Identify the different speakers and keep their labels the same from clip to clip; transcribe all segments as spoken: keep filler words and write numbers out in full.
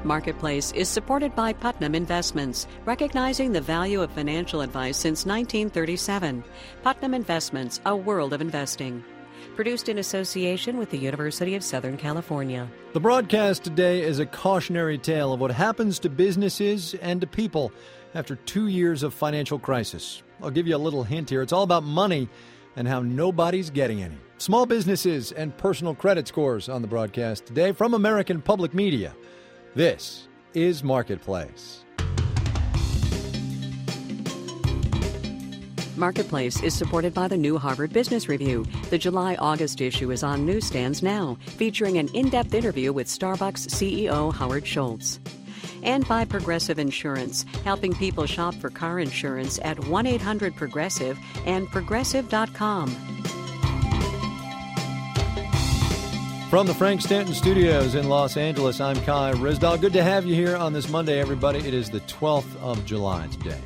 Speaker 1: Marketplace is supported by Putnam Investments, recognizing the value of financial advice since nineteen thirty-seven. Putnam Investments, a world of investing. Produced in association with the University of Southern California.
Speaker 2: The broadcast today is a cautionary tale of what happens to businesses and to people after two years of financial crisis. I'll give you a little hint here. It's all about money and how nobody's getting any. Small businesses and personal credit scores on the broadcast today from American Public Media. This is Marketplace.
Speaker 1: Marketplace is supported by the new Harvard Business Review. The July-August issue is on newsstands now, featuring an in-depth interview with Starbucks C E O Howard Schultz. And by Progressive Insurance, helping people shop for car insurance at one eight hundred progressive and progressive dot com.
Speaker 2: From the Frank Stanton Studios in Los Angeles, I'm Kai Ryssdal. Good to have you here on this Monday, everybody. It is the twelfth of July today.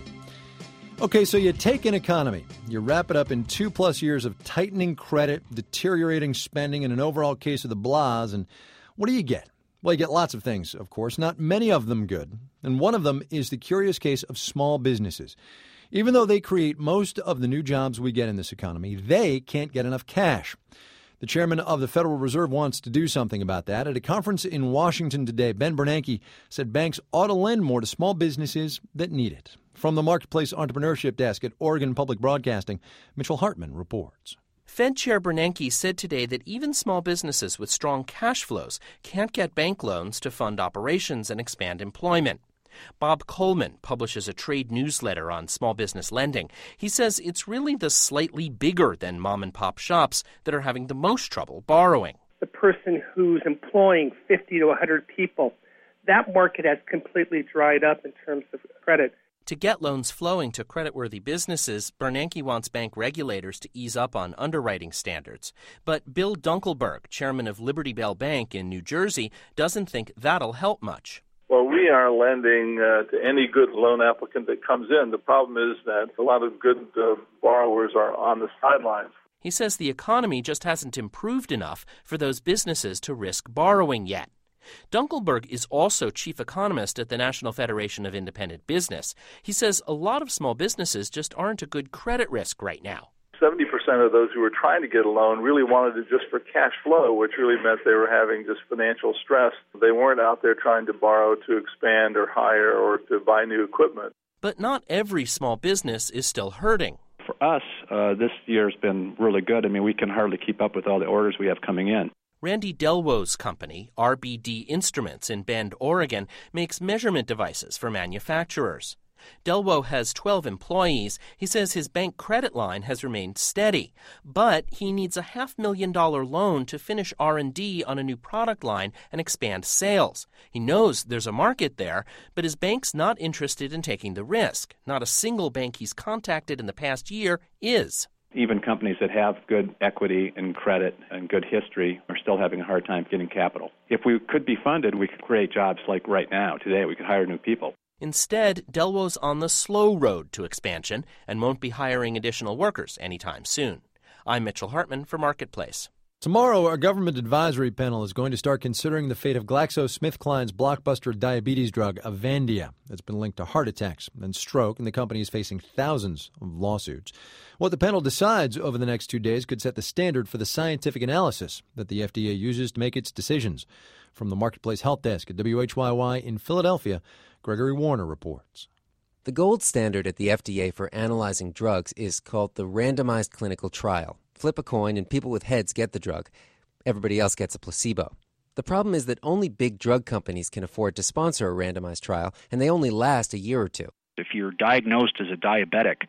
Speaker 2: Okay, so you take an economy, you wrap it up in two-plus years of tightening credit, deteriorating spending, and an overall case of the blahs, and what do you get? Well, you get lots of things, of course, not many of them good. And one of them is the curious case of small businesses. Even though they create most of the new jobs we get in this economy, they can't get enough cash. The chairman of the Federal Reserve wants to do something about that. At a conference in Washington today, Ben Bernanke said banks ought to lend more to small businesses that need it. From the Marketplace Entrepreneurship Desk at Oregon Public Broadcasting, Mitchell Hartman reports.
Speaker 3: Fed Chair Bernanke said today that even small businesses with strong cash flows can't get bank loans to fund operations and expand employment. Bob Coleman publishes a trade newsletter on small business lending. He says it's really the slightly bigger than mom-and-pop shops that are having the most trouble borrowing.
Speaker 4: The person who's employing fifty to one hundred people, that market has completely dried up in terms of credit.
Speaker 3: To get loans flowing to creditworthy businesses, Bernanke wants bank regulators to ease up on underwriting standards. But Bill Dunkelberg, chairman of Liberty Bell Bank in New Jersey, doesn't think that'll help much.
Speaker 5: Well, we are lending uh, to any good loan applicant that comes in. The problem is that a lot of good uh, borrowers are on the sidelines.
Speaker 3: He says the economy just hasn't improved enough for those businesses to risk borrowing yet. Dunkelberg is also chief economist at the National Federation of Independent Business. He says a lot of small businesses just aren't a good credit risk right now.
Speaker 5: seventy percent of those who were trying to get a loan really wanted it just for cash flow, which really meant they were having just financial stress. They weren't out there trying to borrow to expand or hire or to buy new equipment.
Speaker 3: But not every small business is still hurting.
Speaker 6: For us, uh, this year's been really good. I mean, we can hardly keep up with all the orders we have coming in.
Speaker 3: Randy Delwo's company, R B D Instruments in Bend, Oregon, makes measurement devices for manufacturers. Delwo has twelve employees. He says his bank credit line has remained steady, but he needs a half million dollar loan to finish R and D on a new product line and expand sales. He knows there's a market there, but his bank's not interested in taking the risk. Not a single bank he's contacted in the past year is.
Speaker 6: Even companies that have good equity and credit and good history are still having a hard time getting capital. If we could be funded, we could create jobs like right now, today. We could hire new people.
Speaker 3: Instead, Delwo's on the slow road to expansion and won't be hiring additional workers anytime soon. I'm Mitchell Hartman for Marketplace.
Speaker 2: Tomorrow, our government advisory panel is going to start considering the fate of GlaxoSmithKline's blockbuster diabetes drug, Avandia. It's been linked to heart attacks and stroke, and the company is facing thousands of lawsuits. What the panel decides over the next two days could set the standard for the scientific analysis that the F D A uses to make its decisions. From the Marketplace Health Desk at W H Y Y in Philadelphia, Gregory Warner reports.
Speaker 7: The gold standard at the F D A for analyzing drugs is called the randomized clinical trial. Flip a coin and people with heads get the drug. Everybody else gets a placebo. The problem is that only big drug companies can afford to sponsor a randomized trial, and they only last a year or two.
Speaker 8: If you're diagnosed as a diabetic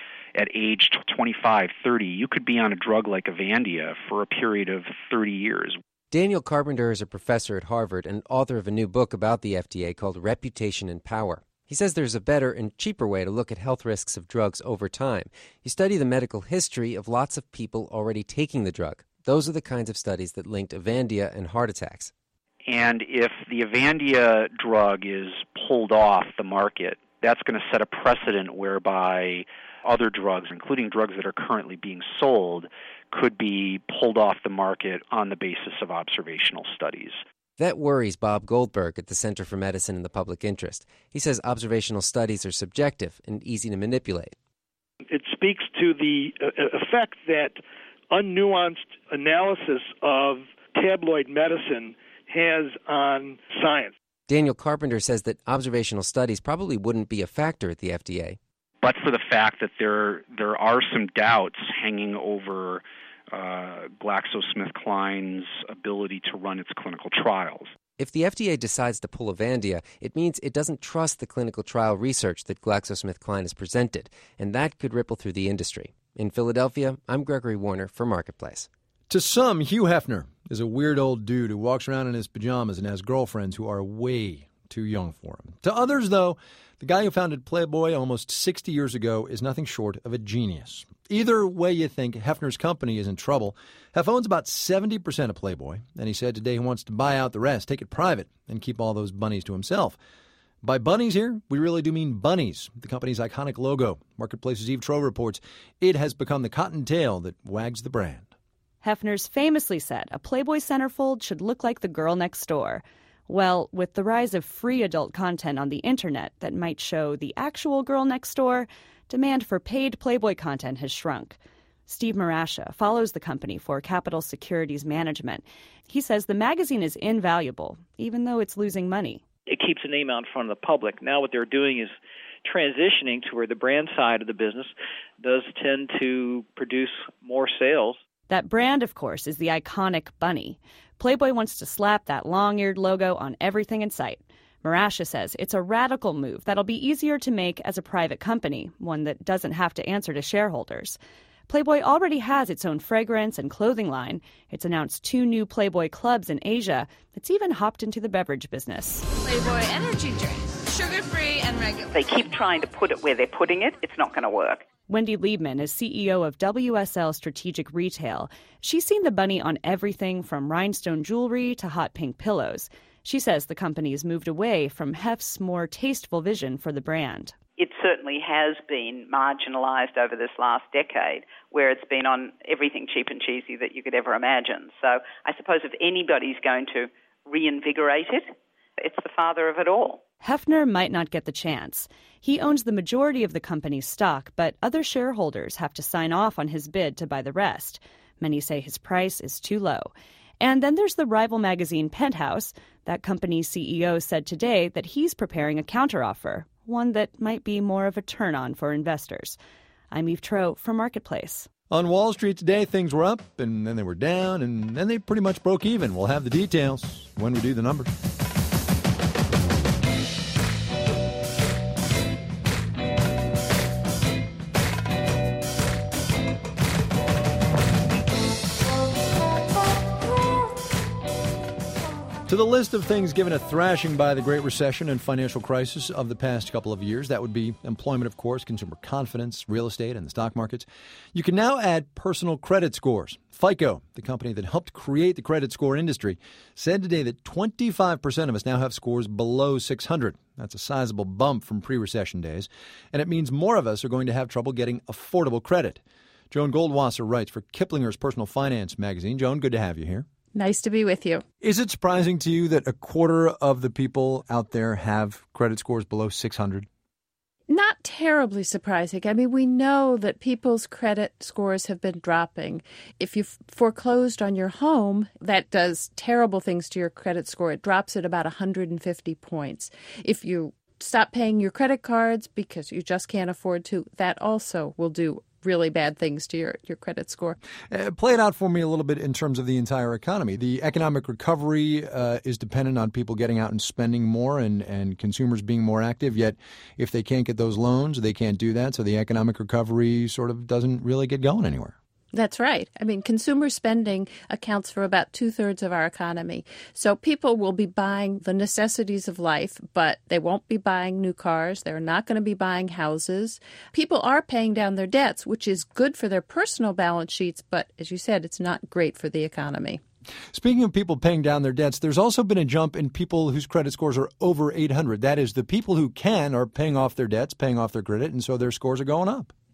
Speaker 8: at age twenty-five, thirty, you could be on a drug like Avandia for a period of thirty years.
Speaker 7: Daniel Carpenter is a professor at Harvard and author of a new book about the F D A called Reputation and Power. He says there's a better and cheaper way to look at health risks of drugs over time. You study the medical history of lots of people already taking the drug. Those are the kinds of studies that linked Avandia and heart attacks.
Speaker 8: And if the Avandia drug is pulled off the market, that's going to set a precedent whereby other drugs, including drugs that are currently being sold, could be pulled off the market on the basis of observational studies.
Speaker 7: That worries Bob Goldberg at the Center for Medicine and the Public Interest. He says observational studies are subjective and easy to manipulate.
Speaker 9: It speaks to the effect that unnuanced analysis of tabloid medicine has on science.
Speaker 7: Daniel Carpenter says that observational studies probably wouldn't be a factor at the F D A.
Speaker 8: But for the fact that there there are some doubts hanging over uh, GlaxoSmithKline's ability to run its clinical trials.
Speaker 7: If the F D A decides to pull Avandia, it means it doesn't trust the clinical trial research that GlaxoSmithKline has presented, and that could ripple through the industry. In Philadelphia, I'm Gregory Warner for Marketplace.
Speaker 2: To some, Hugh Hefner is a weird old dude who walks around in his pajamas and has girlfriends who are way too young for him. To others, though, the guy who founded Playboy almost sixty years ago is nothing short of a genius. Either way you think, Hefner's company is in trouble. Hef owns about seventy percent of Playboy, and he said today he wants to buy out the rest, take it private, and keep all those bunnies to himself. By bunnies here, we really do mean bunnies, the company's iconic logo. Marketplace's Eve Troe reports it has become the cottontail that wags the brand.
Speaker 10: Hefner's famously said a Playboy centerfold should look like the girl next door. Well, with the rise of free adult content on the internet that might show the actual girl next door, demand for paid Playboy content has shrunk. Steve Marascia follows the company for Capital Securities Management. He says the magazine is invaluable, even though it's losing money.
Speaker 11: It keeps the name out in front of the public. Now what they're doing is transitioning to where the brand side of the business does tend to produce more sales.
Speaker 10: That brand, of course, is the iconic bunny. Playboy wants to slap that long-eared logo on everything in sight. Marascia says it's a radical move that'll be easier to make as a private company, one that doesn't have to answer to shareholders. Playboy already has its own fragrance and clothing line. It's announced two new Playboy clubs in Asia. It's even hopped into the beverage business.
Speaker 12: Playboy energy drink, sugar-free and regular.
Speaker 13: They keep trying to put it where they're putting it. It's not going to work.
Speaker 10: Wendy Liebman is C E O of W S L Strategic Retail. She's seen the bunny on everything from rhinestone jewelry to hot pink pillows. She says the company has moved away from Hef's more tasteful vision for the brand.
Speaker 13: It certainly has been marginalized over this last decade, where it's been on everything cheap and cheesy that you could ever imagine. So I suppose if anybody's going to reinvigorate it, it's the father of it all.
Speaker 10: Hefner might not get the chance. He owns the majority of the company's stock, but other shareholders have to sign off on his bid to buy the rest. Many say his price is too low. And then there's the rival magazine Penthouse. That company's C E O said today that he's preparing a counteroffer, one that might be more of a turn-on for investors. I'm Eve Troe for Marketplace.
Speaker 2: On Wall Street today, things were up, and then they were down, and then they pretty much broke even. We'll have the details when we do the numbers. To the list of things given a thrashing by the Great Recession and financial crisis of the past couple of years, that would be employment, of course, consumer confidence, real estate, and the stock markets. You can now add personal credit scores. FICO, the company that helped create the credit score industry, said today that twenty-five percent of us now have scores below six hundred. That's a sizable bump from pre-recession days, and it means more of us are going to have trouble getting affordable credit. Joan Goldwasser writes for Kiplinger's Personal Finance magazine. Joan, good to have you here.
Speaker 14: Nice to be with you.
Speaker 2: Is it surprising to you that a quarter of the people out there have credit scores below six hundred?
Speaker 14: Not terribly surprising. I mean, we know that people's credit scores have been dropping. If you've foreclosed on your home, that does terrible things to your credit score. It drops at about one hundred fifty points. If you stop paying your credit cards because you just can't afford to, that also will do really bad things to your, your credit score.
Speaker 2: Uh, play it out for me a little bit in terms of the entire economy. The economic recovery uh, is dependent on people getting out and spending more and, and consumers being more active, yet if they can't get those loans, they can't do that, so the economic recovery sort of doesn't really get going anywhere.
Speaker 14: That's right. I mean, consumer spending accounts for about two-thirds of our economy. So people will be buying the necessities of life, but they won't be buying new cars. They're not going to be buying houses. People are paying down their debts, which is good for their personal balance sheets, but as you said, it's not great for the economy.
Speaker 2: Speaking of people paying down their debts, there's also been a jump in people whose credit scores are over eight hundred. That is, the people who can are paying off their debts, paying off their credit, and so their scores are going up.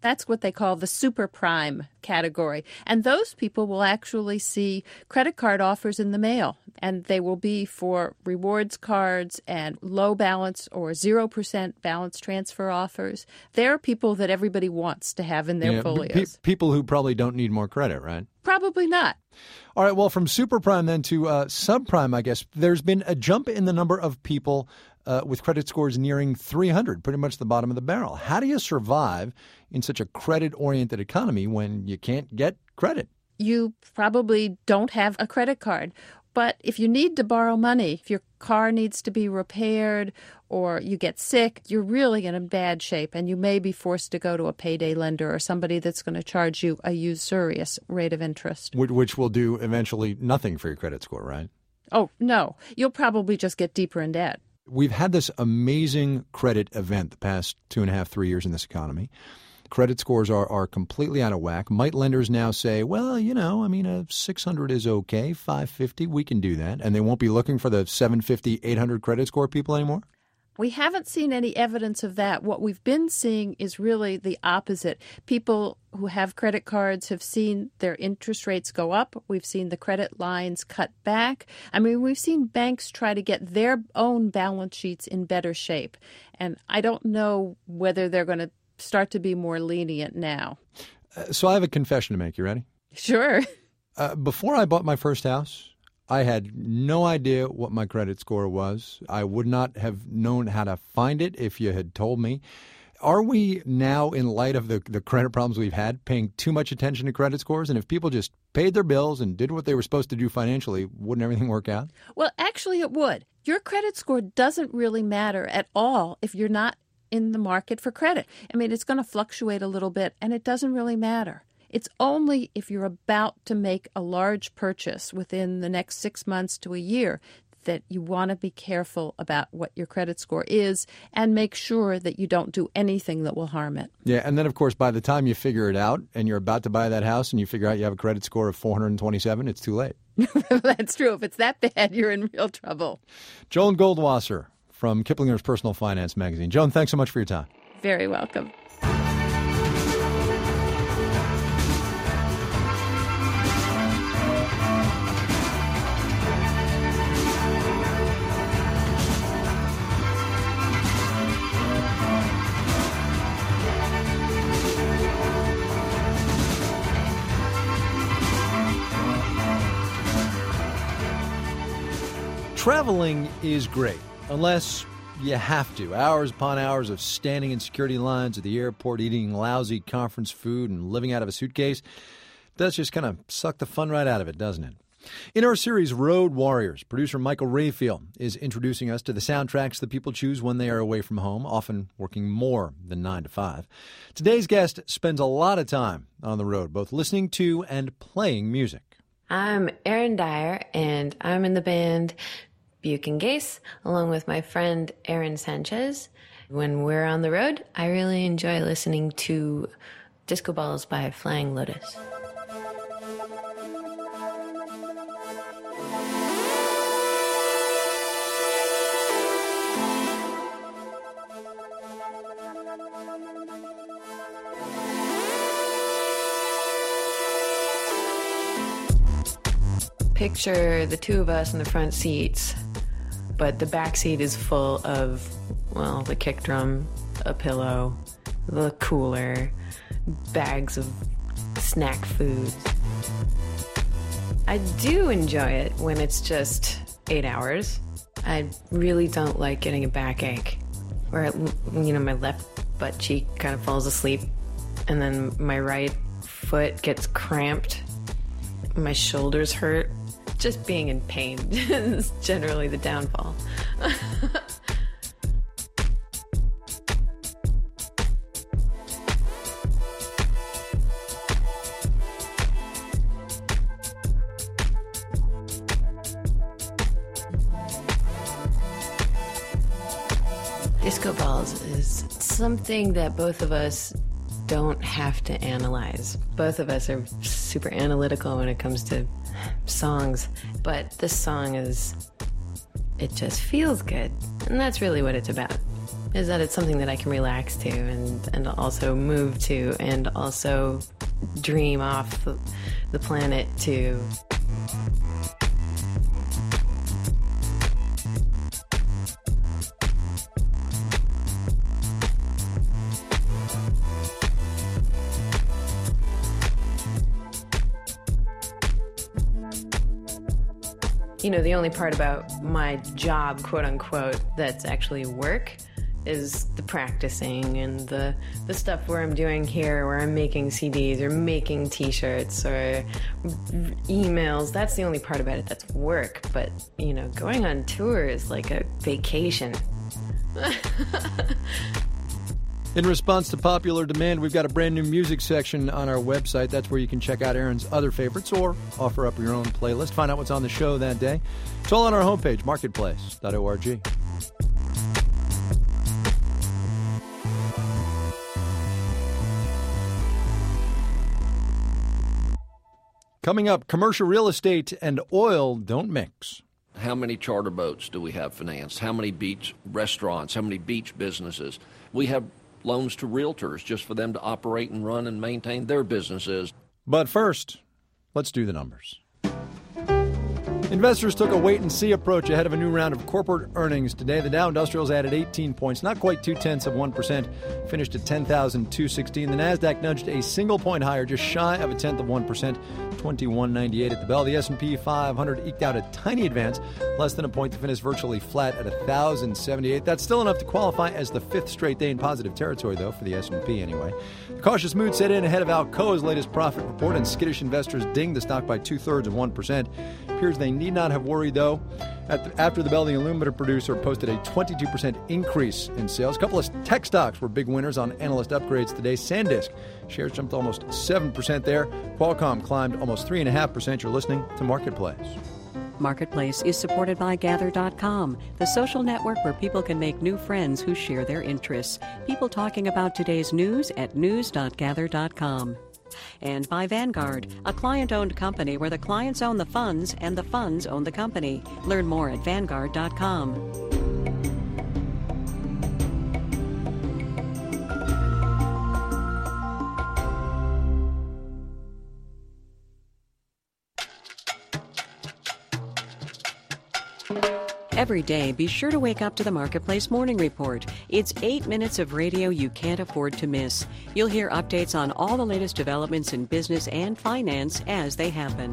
Speaker 14: That's what they call the super prime category. And those people will actually see credit card offers in the mail. And they will be for rewards cards and low balance or zero percent balance transfer offers. They're people that everybody wants to have in their
Speaker 2: yeah,
Speaker 14: folios.
Speaker 2: Pe- people who probably don't need more credit, right?
Speaker 14: Probably not.
Speaker 2: All right, well, from super prime then to uh, subprime, I guess, there's been a jump in the number of people uh, with credit scores nearing three hundred, pretty much the bottom of the barrel. How do you survive in such a credit-oriented economy when you can't get credit?
Speaker 14: You probably don't have a credit card. But if you need to borrow money, if your car needs to be repaired or you get sick, you're really in a bad shape, and you may be forced to go to a payday lender or somebody that's going to charge you a usurious rate of interest.
Speaker 2: Which will do eventually nothing for your credit score, right?
Speaker 14: Oh, no. You'll probably just get deeper in debt.
Speaker 2: We've had this amazing credit event the past two and a half, three years in this economy. Credit scores are, are completely out of whack. Might lenders now say, well, you know, I mean, a six hundred is okay, five fifty, we can do that. And they won't be looking for the seven fifty, eight hundred credit score people anymore?
Speaker 14: We haven't seen any evidence of that. What we've been seeing is really the opposite. People who have credit cards have seen their interest rates go up. We've seen the credit lines cut back. I mean, we've seen banks try to get their own balance sheets in better shape. And I don't know whether they're going to start to be more lenient now.
Speaker 2: Uh, so I have a confession to make. You ready?
Speaker 14: Sure.
Speaker 2: Uh, before I bought my first house, I had no idea what my credit score was. I would not have known how to find it if you had told me. Are we now, in light of the, the credit problems we've had, paying too much attention to credit scores? And if people just paid their bills and did what they were supposed to do financially, wouldn't everything work out?
Speaker 14: Well, actually it would. Your credit score doesn't really matter at all if you're not in the market for credit. I mean, it's going to fluctuate a little bit, and it doesn't really matter. It's only if you're about to make a large purchase within the next six months to a year that you want to be careful about what your credit score is and make sure that you don't do anything that will harm it.
Speaker 2: Yeah, and then, of course, by the time you figure it out and you're about to buy that house and you figure out you have a credit score of four hundred twenty-seven, it's too late.
Speaker 14: That's true. If it's that bad, you're in real trouble.
Speaker 2: Joan Goldwasser from Kiplinger's Personal Finance Magazine. Joan, thanks so much for your time.
Speaker 14: Very welcome.
Speaker 2: Traveling is great, unless you have to. Hours upon hours of standing in security lines at the airport, eating lousy conference food, and living out of a suitcase does just kind of suck the fun right out of it, doesn't it? In our series, Road Warriors, producer Michael Rayfield is introducing us to the soundtracks that people choose when they are away from home, often working more than nine to five. Today's guest spends a lot of time on the road, both listening to and playing music.
Speaker 15: I'm Erin Dyer, and I'm in the band Buchan Gase, along with my friend Aaron Sanchez. When we're on the road, I really enjoy listening to Disco Balls by Flying Lotus. Picture the two of us in the front seats, but the back seat is full of, well, the kick drum, a pillow, the cooler, bags of snack foods. I do enjoy it when it's just eight hours. I really don't like getting a backache, where, you know, my left butt cheek kind of falls asleep, and then my right foot gets cramped, my shoulders hurt. Just being in pain is generally the downfall. Disco Balls is something that both of us don't have to analyze. Both of us are super analytical when it comes to songs, but this song is, it just feels good, and that's really what it's about. is that it's something that I can relax to and, and also move to and also dream off the, the planet to. You know, the only part about my job, quote unquote, that's actually work is the practicing and the the stuff where I'm doing here, where I'm making C Ds or making T-shirts or emails. That's the only part about it that's work. But, you know, going on tour is like a vacation.
Speaker 2: In response to popular demand, we've got a brand new music section on our website. That's where you can check out Erin's other favorites or offer up your own playlist. Find out what's on the show that day. It's all on our homepage, marketplace dot org. Coming up, commercial real estate and oil don't mix.
Speaker 16: How many charter boats do we have financed? How many beach restaurants? How many beach businesses? We have loans to realtors just for them to operate and run and maintain their businesses.
Speaker 2: But first, let's do the numbers. Investors took a wait-and-see approach ahead of a new round of corporate earnings today. The Dow Industrials added eighteen points, not quite two-tenths of one percent, finished at ten thousand two hundred sixteen. The Nasdaq nudged a single point higher, just shy of a tenth of one percent, twenty-one ninety-eight at the bell. The S and P five hundred eked out a tiny advance, less than a point to finish virtually flat at one thousand seventy-eight. That's still enough to qualify as the fifth straight day in positive territory, though, for the S and P anyway. The cautious mood set in ahead of Alcoa's latest profit report, and skittish investors dinged the stock by two-thirds of one percent. Appears they need not have worried, though. At the, after the bell, the aluminum producer posted a twenty-two percent increase in sales. A couple of tech stocks were big winners on analyst upgrades today. SanDisk shares jumped almost seven percent there. Qualcomm climbed almost three point five percent. You're listening to Marketplace.
Speaker 1: Marketplace is supported by Gather dot com, the social network where people can make new friends who share their interests. People talking about today's news at news dot gather dot com. And by Vanguard, a client-owned company where the clients own the funds and the funds own the company. Learn more at vanguard dot com. Every day, be sure to wake up to the Marketplace Morning Report. It's eight minutes of radio you can't afford to miss. You'll hear updates on all the latest developments in business and finance as they happen.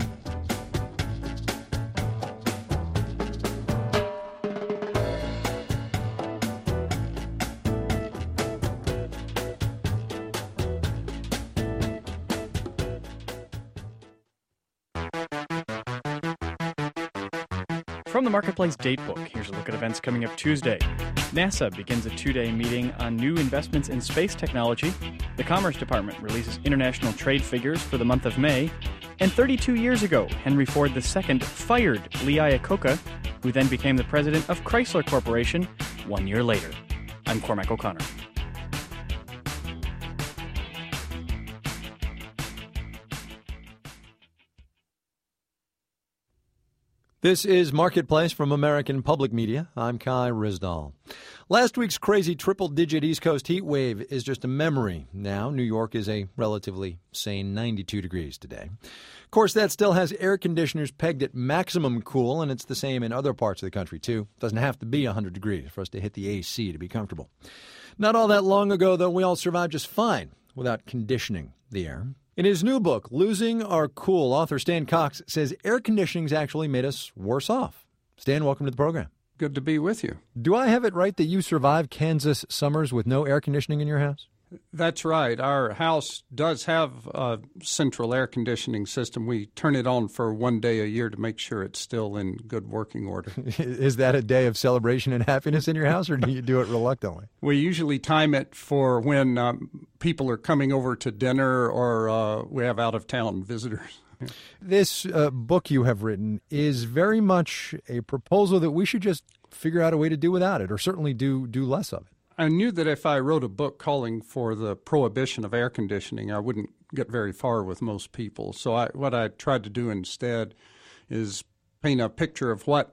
Speaker 17: From the Marketplace Datebook, here's a look at events coming up Tuesday. NASA begins a two-day meeting on new investments in space technology. The Commerce Department releases international trade figures for the month of May. And thirty-two years ago, Henry Ford the Second fired Lee Iacocca, who then became the president of Chrysler Corporation one year later. I'm Cormac O'Connor.
Speaker 2: This is Marketplace from American Public Media. I'm Kai Ryssdal. Last week's crazy triple-digit East Coast heat wave is just a memory. Now, New York is a relatively sane ninety-two degrees today. Of course, that still has air conditioners pegged at maximum cool, and it's the same in other parts of the country, too. It doesn't have to be one hundred degrees for us to hit the A C to be comfortable. Not all that long ago, though, we all survived just fine without conditioning the air. In his new book, Losing Our Cool, author Stan Cox says air conditioning's actually made us worse off. Stan, welcome to the program.
Speaker 18: Good to be with you.
Speaker 2: Do I have it right that you survived Kansas summers with no air conditioning in your house?
Speaker 18: That's right. Our house does have a central air conditioning system. We turn it on for one day a year to make sure it's still in good working order.
Speaker 2: Is that a day of celebration and happiness in your house, or do you do it reluctantly?
Speaker 18: We usually time it for when um, people are coming over to dinner or uh, we have out-of-town visitors.
Speaker 2: This uh, book you have written is very much a proposal that we should just figure out a way to do without it, or certainly do do less of it.
Speaker 18: I knew that if I wrote a book calling for the prohibition of air conditioning, I wouldn't get very far with most people. So I, what I tried to do instead is paint a picture of what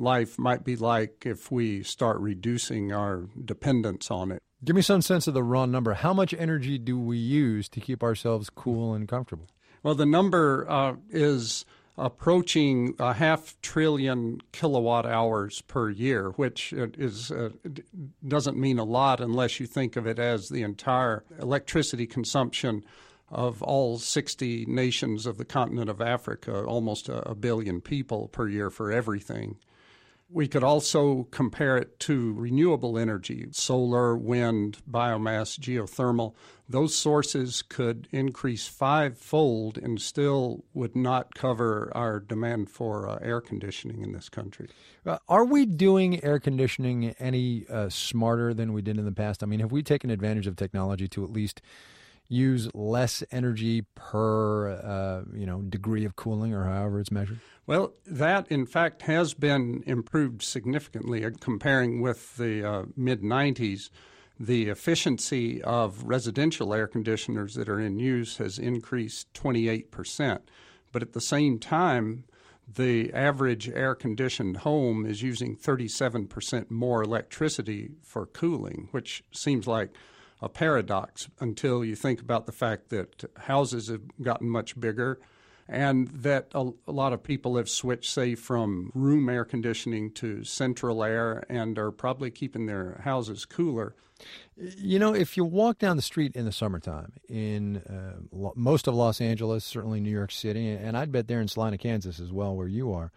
Speaker 18: life might be like if we start reducing our dependence on it.
Speaker 2: Give me some sense of the raw number. How much energy do we use to keep ourselves cool and comfortable?
Speaker 18: Well, the number uh, is approaching a half trillion kilowatt hours per year, which is uh, doesn't mean a lot unless you think of it as the entire electricity consumption of all sixty nations of the continent of Africa, almost a, a billion people per year for everything. We could also compare it to renewable energy, solar, wind, biomass, geothermal. Those sources could increase fivefold and still would not cover our demand for uh, air conditioning in this country.
Speaker 2: Uh, are we doing air conditioning any uh, smarter than we did in the past? I mean, have we taken advantage of technology to at least use less energy per uh, you know degree of cooling, or however it's measured?
Speaker 18: Well, that, in fact, has been improved significantly. Comparing with the uh, mid nineties, the efficiency of residential air conditioners that are in use has increased twenty-eight percent. But at the same time, the average air-conditioned home is using thirty-seven percent more electricity for cooling, which seems like a paradox until you think about the fact that houses have gotten much bigger and that a, a lot of people have switched, say, from room air conditioning to central air and are probably keeping their houses cooler.
Speaker 2: You know, if you walk down the street in the summertime in uh, lo- most of Los Angeles, certainly New York City, and I'd bet there in Salina, Kansas as well, where you are,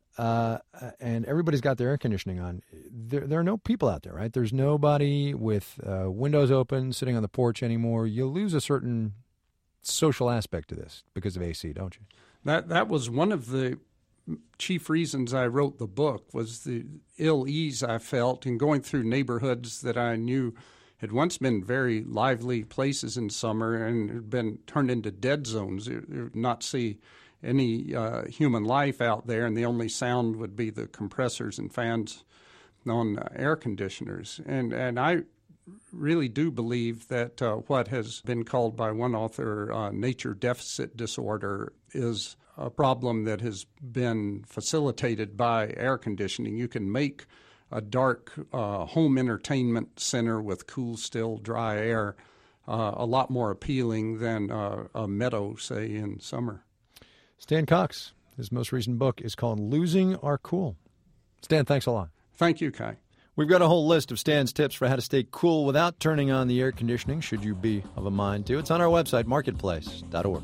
Speaker 2: uh, and everybody's got their air conditioning on, there, there are no people out there, right? There's nobody with uh, windows open, sitting on the porch anymore. You lose a certain social aspect to this because of A C, don't you?
Speaker 18: That that was one of the chief reasons I wrote the book, was the ill ease I felt in going through neighborhoods that I knew had once been very lively places in summer and had been turned into dead zones. You would not see any uh, human life out there, and the only sound would be the compressors and fans on uh, air conditioners. And and I really do believe that uh, what has been called by one author uh, nature deficit disorder is a problem that has been facilitated by air conditioning. You can make a dark uh, home entertainment center with cool, still, dry air uh, a lot more appealing than uh, a meadow, say, in summer.
Speaker 2: Stan Cox, his most recent book is called Losing Our Cool. Stan, thanks a lot.
Speaker 18: Thank you, Kai.
Speaker 2: We've got a whole list of Stan's tips for how to stay cool without turning on the air conditioning, should you be of a mind to. It's on our website, marketplace dot org.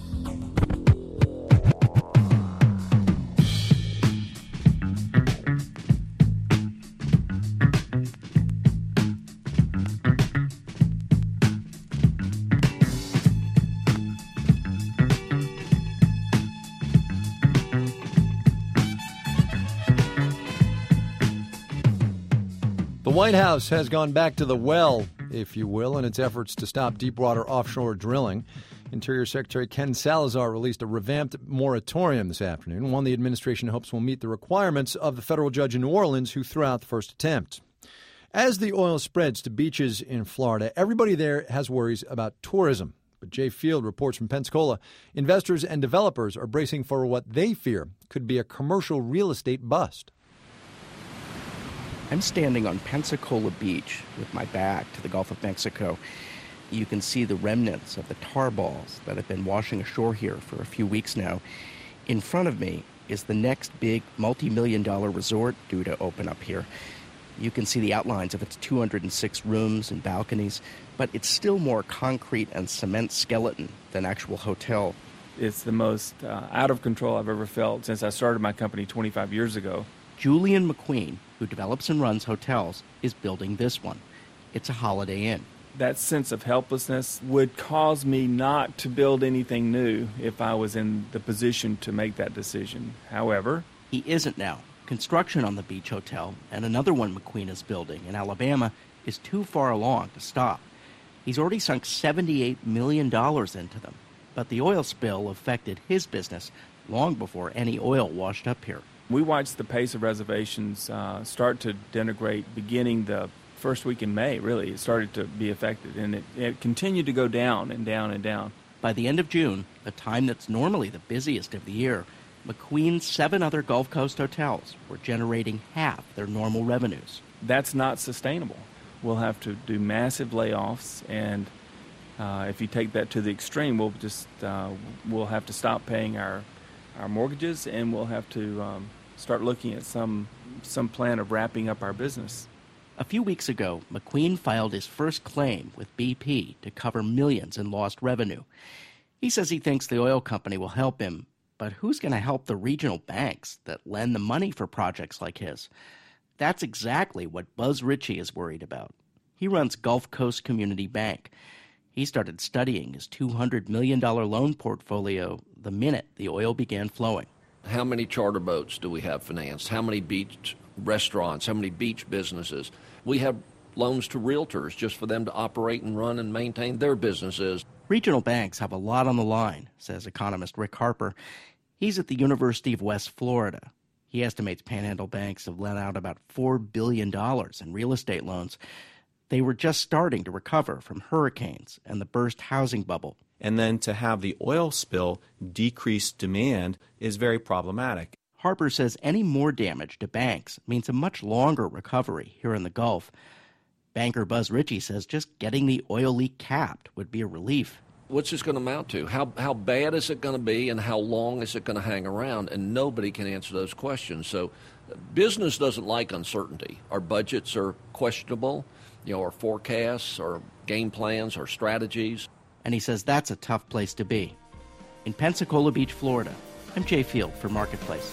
Speaker 2: The White House has gone back to the well, if you will, in its efforts to stop deepwater offshore drilling. Interior Secretary Ken Salazar released a revamped moratorium this afternoon, one the administration hopes will meet the requirements of the federal judge in New Orleans who threw out the first attempt. As the oil spreads to beaches in Florida, everybody there has worries about tourism. But Jay Field reports from Pensacola, investors and developers are bracing for what they fear could be a commercial real estate bust.
Speaker 19: I'm standing on Pensacola Beach with my back to the Gulf of Mexico. You can see the remnants of the tar balls that have been washing ashore here for a few weeks now. In front of me is the next big multi-million dollar resort due to open up here. You can see the outlines of its two hundred six rooms and balconies, but it's still more concrete and cement skeleton than actual hotel.
Speaker 20: It's the most uh, out of control I've ever felt since I started my company twenty-five years ago.
Speaker 19: Julian McQueen, who develops and runs hotels, is building this one. It's a Holiday Inn.
Speaker 20: That sense of helplessness would cause me not to build anything new if I was in the position to make that decision. However,
Speaker 19: he isn't now. Construction on the beach hotel and another one McQueen is building in Alabama is too far along to stop. He's already sunk seventy-eight million dollars into them, but the oil spill affected his business long before any oil washed up here.
Speaker 20: We watched the pace of reservations uh, start to denigrate beginning the first week in May, really. It started to be affected, and it, it continued to go down and down and down.
Speaker 19: By the end of June, the time that's normally the busiest of the year, McQueen's seven other Gulf Coast hotels were generating half their normal revenues.
Speaker 20: That's not sustainable. We'll have to do massive layoffs, and uh, if you take that to the extreme, we'll just uh, we'll have to stop paying our our mortgages, and we'll have to um, start looking at some some plan of wrapping up our business.
Speaker 19: A few weeks ago, McQueen filed his first claim with B P to cover millions in lost revenue. He says he thinks the oil company will help him, but who's going to help the regional banks that lend the money for projects like his? That's exactly what Buzz Ritchie is worried about. He runs Gulf Coast Community Bank. He started studying his two hundred million dollars loan portfolio the minute the oil began flowing.
Speaker 16: How many charter boats do we have financed? How many beach restaurants? How many beach businesses? We have loans to realtors just for them to operate and run and maintain their businesses.
Speaker 19: Regional banks have a lot on the line, says economist Rick Harper. He's at the University of West Florida. He estimates Panhandle banks have lent out about four billion dollars in real estate loans. They were just starting to recover from hurricanes and the burst housing bubble.
Speaker 21: And then to have the oil spill decrease demand is very problematic.
Speaker 19: Harper says any more damage to banks means a much longer recovery here in the Gulf. Banker Buzz Ritchie says just getting the oil leak capped would be a relief.
Speaker 16: What's this going to amount to? How how bad is it going to be, and how long is it going to hang around? And nobody can answer those questions. So business doesn't like uncertainty. Our budgets are questionable. You know, our forecasts, our game plans, our strategies.
Speaker 19: And he says that's a tough place to be. In Pensacola Beach, Florida, I'm Jay Field for Marketplace.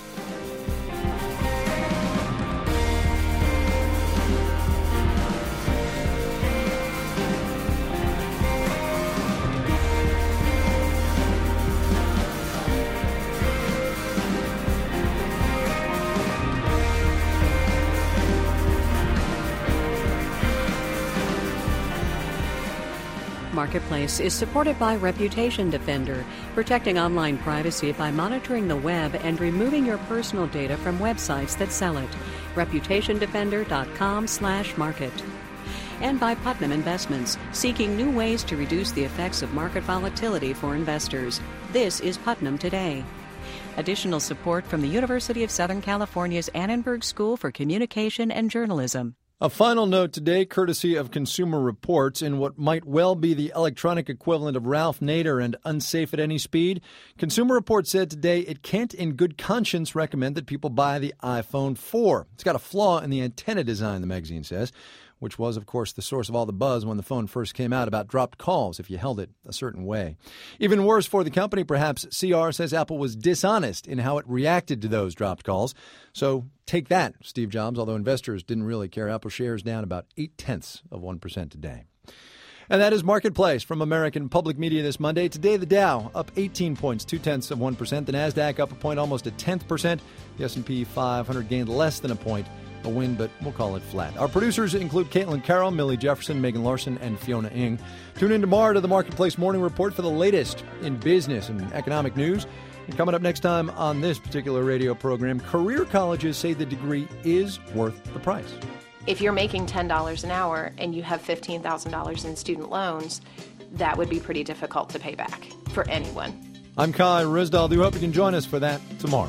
Speaker 1: Marketplace is supported by Reputation Defender, protecting online privacy by monitoring the web and removing your personal data from websites that sell it. reputation defender dot com slash market. And by Putnam Investments, seeking new ways to reduce the effects of market volatility for investors. This is Putnam Today. Additional support from the University of Southern California's Annenberg School for Communication and Journalism.
Speaker 2: A final note today, courtesy of Consumer Reports, in what might well be the electronic equivalent of Ralph Nader and Unsafe at Any Speed. Consumer Reports said today it can't in good conscience recommend that people buy the iPhone four. It's got a flaw in the antenna design, the magazine says, which was, of course, the source of all the buzz when the phone first came out about dropped calls if you held it a certain way. Even worse for the company, perhaps, C R says Apple was dishonest in how it reacted to those dropped calls. So take that, Steve Jobs, although investors didn't really care. Apple shares down about eight-tenths of one percent today. And that is Marketplace from American Public Media this Monday. Today, the Dow up eighteen points, two-tenths of one percent. The NASDAQ up a point, almost a tenth percent. The S and P five hundred gained less than a point. A win, but we'll call it flat. Our producers include Caitlin Carroll, Millie Jefferson, Megan Larson, and Fiona Ng. Tune in tomorrow to the Marketplace Morning Report for the latest in business and economic news. And coming up next time on this particular radio program, career colleges say the degree is worth the price.
Speaker 22: If you're making ten dollars an hour and you have fifteen thousand dollars in student loans, that would be pretty difficult to pay back for anyone.
Speaker 2: I'm Kai Risdal. Do hope you can join us for that tomorrow.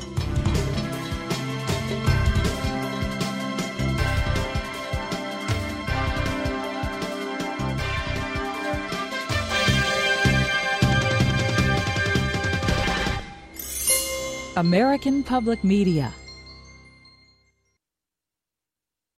Speaker 23: American Public Media